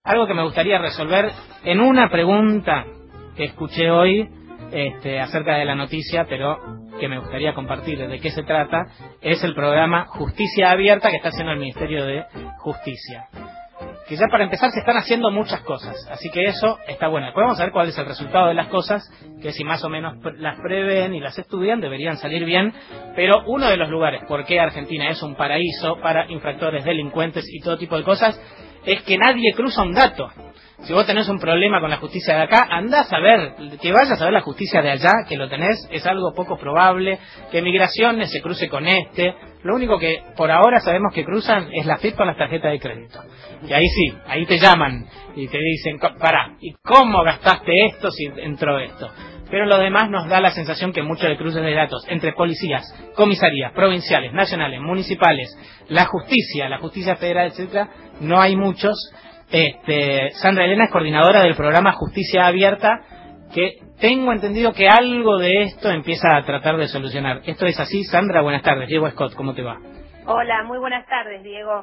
algo que me gustaría resolver en una pregunta que escuché hoy acerca de la noticia, pero que me gustaría compartir de qué se trata, es el programa Justicia Abierta que está haciendo el Ministerio de Justicia. Que ya para empezar se están haciendo muchas cosas, así que eso está bueno. Después vamos a ver cuál es el resultado de las cosas, que si más o menos las prevén y las estudian deberían salir bien, pero uno de los lugares por qué Argentina es un paraíso para infractores, delincuentes y todo tipo de cosas, es que nadie cruza un dato. Si vos tenés un problema con la justicia de acá, andás a ver, que vayas a ver la justicia de allá, que lo tenés, es algo poco probable, que Migraciones se cruce con lo único que por ahora sabemos que cruzan es la FIP con las tarjetas de crédito. Y ahí sí, ahí te llaman y te dicen, pará, ¿y cómo gastaste esto si entró esto? Pero lo demás nos da la sensación que muchos de cruces de datos entre policías, comisarías, provinciales, nacionales, municipales, la justicia federal, etcétera, no hay muchos. Sandra Elena es coordinadora del programa Justicia Abierta, que tengo entendido que algo de esto empieza a tratar de solucionar. ¿Esto es así? Sandra, buenas tardes. Diego Scott, ¿cómo te va? Hola, muy buenas tardes, Diego.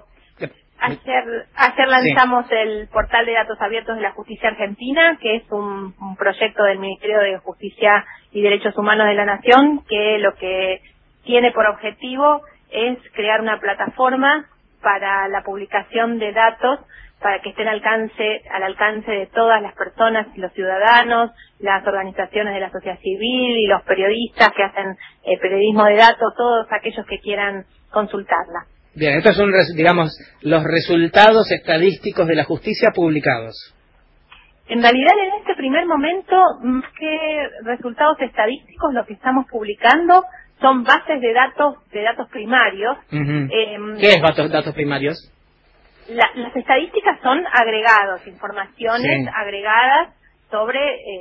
Ayer lanzamos el portal de datos abiertos de la justicia argentina, que es un proyecto del Ministerio de Justicia y Derechos Humanos de la Nación, que lo que tiene por objetivo es crear una plataforma para la publicación de datos para que estén al alcance de todas las personas, los ciudadanos, las organizaciones de la sociedad civil y los periodistas que hacen periodismo de datos, todos aquellos que quieran consultarla. Bien, estos son, digamos, los resultados estadísticos de la justicia publicados. En realidad, en este primer momento, más que resultados estadísticos, lo que estamos publicando son bases de datos primarios. ¿Qué es datos primarios? Las estadísticas son agregados, informaciones agregadas sobre,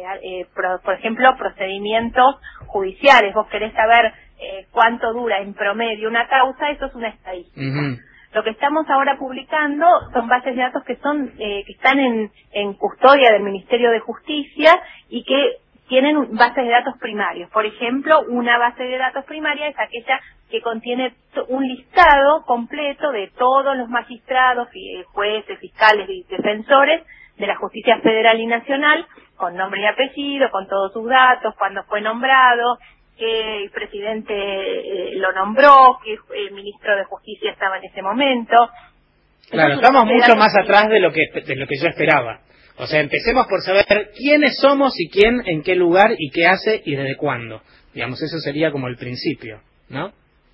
por ejemplo, procedimientos judiciales. Vos querés saber cuánto dura en promedio una causa, eso es una estadística. Lo que estamos ahora publicando son bases de datos que están en custodia del Ministerio de Justicia y que tienen bases de datos primarios. Por ejemplo, una base de datos primaria es aquella que contiene un listado completo de todos los magistrados, jueces, fiscales y defensores de la justicia federal y nacional, con nombre y apellido, con todos sus datos, cuándo fue nombrado, qué el presidente lo nombró, qué ministro de justicia estaba en ese momento. Claro, estamos mucho más atrás de lo que yo esperaba. O sea, empecemos por saber quiénes somos y quién en qué lugar y qué hace y desde cuándo. Digamos, eso sería como el principio, ¿no?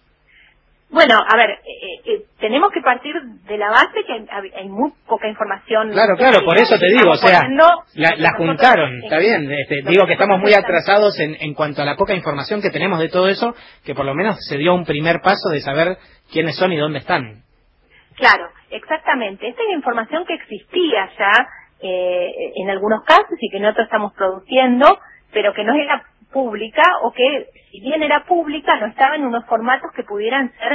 Bueno, a ver, tenemos que partir de la base que hay muy poca información. Claro, por eso te digo, o sea, la juntaron, está bien. Digo que estamos muy atrasados en cuanto a la poca información que tenemos de todo eso, que por lo menos se dio un primer paso de saber quiénes son y dónde están. Claro, exactamente. Esta es la información que existía ya en algunos casos y que nosotros estamos produciendo, pero que no era pública, o que si bien era pública no estaba en unos formatos que pudieran ser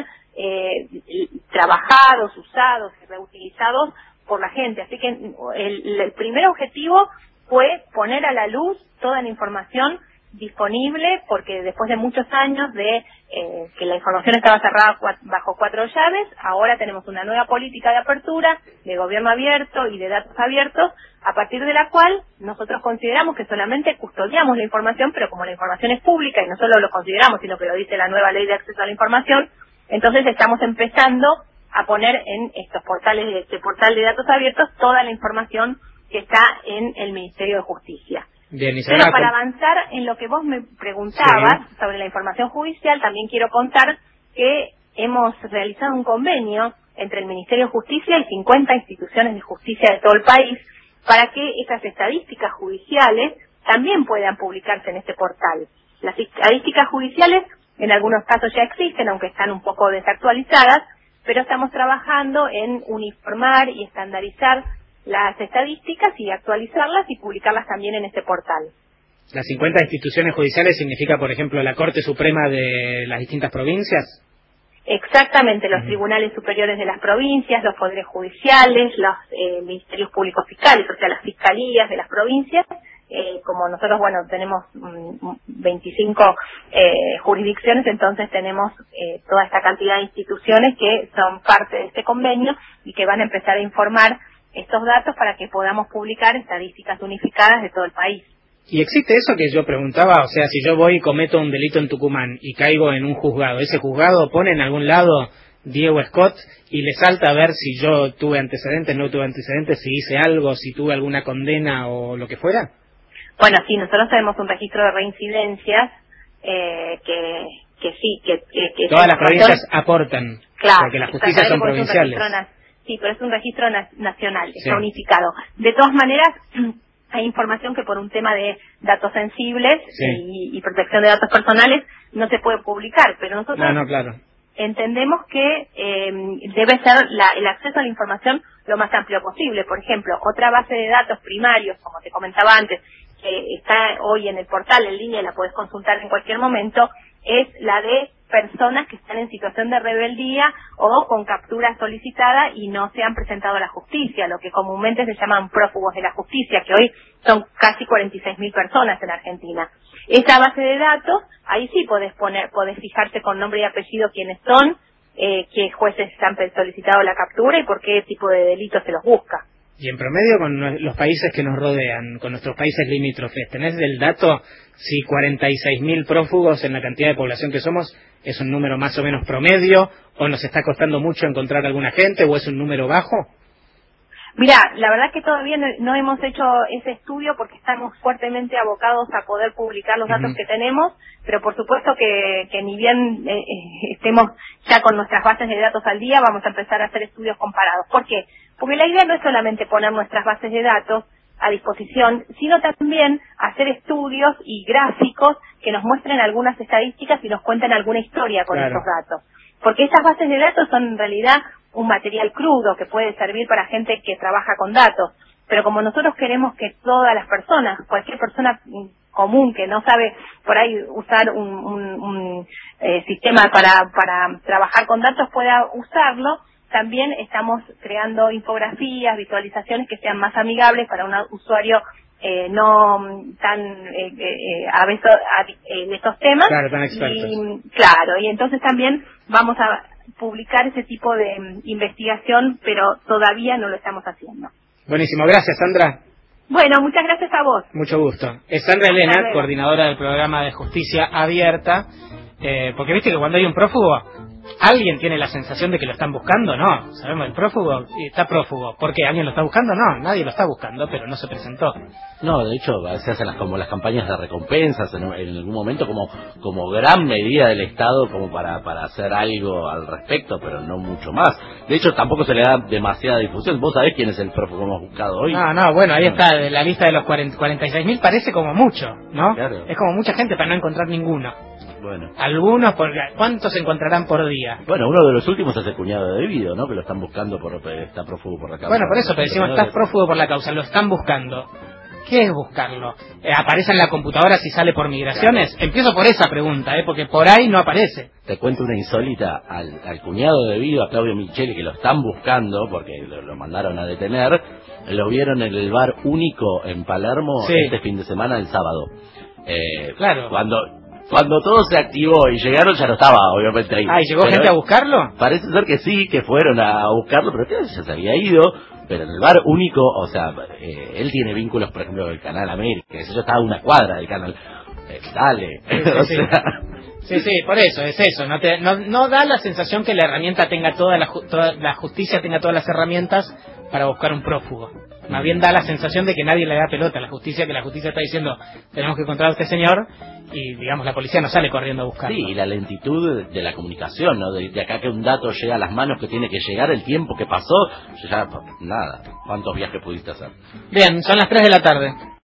trabajados, usados y reutilizados por la gente. Así que el primer objetivo fue poner a la luz toda la información disponible, porque después de muchos años de que la información estaba cerrada bajo 4 llaves, ahora tenemos una nueva política de apertura, de gobierno abierto y de datos abiertos, a partir de la cual nosotros consideramos que solamente custodiamos la información, pero como la información es pública y no solo lo consideramos, sino que lo dice la nueva ley de acceso a la información, entonces estamos empezando a poner en estos portales, este portal de datos abiertos, toda la información que está en el Ministerio de Justicia. Bien, pero para avanzar en lo que vos me preguntabas sobre la información judicial, también quiero contar que hemos realizado un convenio entre el Ministerio de Justicia y 50 instituciones de justicia de todo el país para que esas estadísticas judiciales también puedan publicarse en este portal. Las estadísticas judiciales en algunos casos ya existen, aunque están un poco desactualizadas, pero estamos trabajando en uniformar y estandarizar las estadísticas y actualizarlas y publicarlas también en este portal. ¿Las 50 instituciones judiciales significa, por ejemplo, la Corte Suprema de las distintas provincias? Exactamente, los tribunales superiores de las provincias, los poderes judiciales, los ministerios públicos fiscales, o sea, las fiscalías de las provincias. Como nosotros, bueno, tenemos 25 jurisdicciones, entonces tenemos toda esta cantidad de instituciones que son parte de este convenio y que van a empezar a informar estos datos para que podamos publicar estadísticas unificadas de todo el país. Y existe eso que yo preguntaba, o sea, si yo voy y cometo un delito en Tucumán y caigo en un juzgado, ¿ese juzgado pone en algún lado Diego Scott y le salta a ver si yo tuve antecedentes, no tuve antecedentes, si hice algo, si tuve alguna condena o lo que fuera? Bueno, sí, nosotros tenemos un registro de reincidencias que sí, que todas las provincias aportan, claro, porque las justicias son provinciales. Sí, pero es un registro nacional, está unificado. De todas maneras, hay información que por un tema de datos sensibles y protección de datos personales no se puede publicar, pero nosotros claro. entendemos que debe ser el acceso a la información lo más amplio posible. Por ejemplo, otra base de datos primarios, como te comentaba antes, que está hoy en el portal en línea y la puedes consultar en cualquier momento, es la de personas que están en situación de rebeldía o con captura solicitada y no se han presentado a la justicia, lo que comúnmente se llaman prófugos de la justicia, que hoy son casi 46.000 personas en Argentina. Esa base de datos, ahí sí podés fijarte con nombre y apellido quiénes son, qué jueces han solicitado la captura y por qué tipo de delito se los busca. Y en promedio con los países que nos rodean, con nuestros países limítrofes, ¿tenés del dato si 46.000 prófugos en la cantidad de población que somos es un número más o menos promedio, o nos está costando mucho encontrar alguna gente, o es un número bajo? Mira, la verdad que todavía no hemos hecho ese estudio porque estamos fuertemente abocados a poder publicar los datos que tenemos, pero por supuesto que ni bien estemos ya con nuestras bases de datos al día, vamos a empezar a hacer estudios comparados. ¿Por qué? Porque la idea no es solamente poner nuestras bases de datos a disposición, sino también hacer estudios y gráficos que nos muestren algunas estadísticas y nos cuenten alguna historia con esos datos. Porque esas bases de datos son en realidad un material crudo que puede servir para gente que trabaja con datos. Pero como nosotros queremos que todas las personas, cualquier persona común que no sabe por ahí usar un sistema para trabajar con datos pueda usarlo, también estamos creando infografías, visualizaciones que sean más amigables para un usuario no tan aveso en estos temas. Claro, tan expertos. Y entonces también vamos a publicar ese tipo de investigación, pero todavía no lo estamos haciendo. Buenísimo, gracias Sandra. Bueno, muchas gracias a vos. Mucho gusto. Es Sandra Elena, coordinadora del programa de Justicia Abierta, porque viste que cuando hay un prófugo, ¿alguien tiene la sensación de que lo están buscando? No, sabemos, el prófugo está prófugo. ¿Por qué? ¿Alguien lo está buscando? No, nadie lo está buscando, pero no se presentó. No, de hecho, se hacen como las campañas de recompensas en algún momento como gran medida del Estado como para hacer algo al respecto, pero no mucho más. De hecho, tampoco se le da demasiada difusión. ¿Vos sabés quién es el prófugo que hemos buscado hoy? No, bueno, ahí está, la lista de los 46.000 parece como mucho, ¿no? Claro. Es como mucha gente para no encontrar ninguno. Bueno. Algunos, ¿cuántos se encontrarán por día? Bueno, uno de los últimos es el cuñado de Debido, ¿no? Que lo están buscando está prófugo por la causa. Bueno, por eso, pero decimos, estás prófugo por la causa, lo están buscando. ¿Qué es buscarlo? ¿Aparece en la computadora si sale por migraciones? Claro. Empiezo por esa pregunta, porque por ahí no aparece. Te cuento una insólita. Al cuñado de Debido, a Claudio Micheli, que lo están buscando porque lo mandaron a detener, lo vieron en el bar Único en Palermo este fin de semana, el sábado. Claro. Cuando todo se activó y llegaron, ya no estaba, obviamente, ahí. ¿Y llegó gente a buscarlo? Parece ser que sí, que fueron a buscarlo, pero ya se había ido. Pero en el bar Único, o sea, él tiene vínculos, por ejemplo, del Canal América, que yo estaba a una cuadra del canal. Dale. Sí, por eso, es eso. No da la sensación que la herramienta tenga toda la justicia tenga todas las herramientas para buscar un prófugo. Más bien da la sensación de que nadie le da pelota a la justicia, que la justicia está diciendo, tenemos que encontrar a este señor, y digamos la policía no sale corriendo a buscarlo. Sí, y la lentitud de la comunicación, ¿no? De acá que un dato llega a las manos que tiene que llegar, el tiempo que pasó, ya nada. ¿Cuántos viajes pudiste hacer? Bien, son las 3 de la tarde.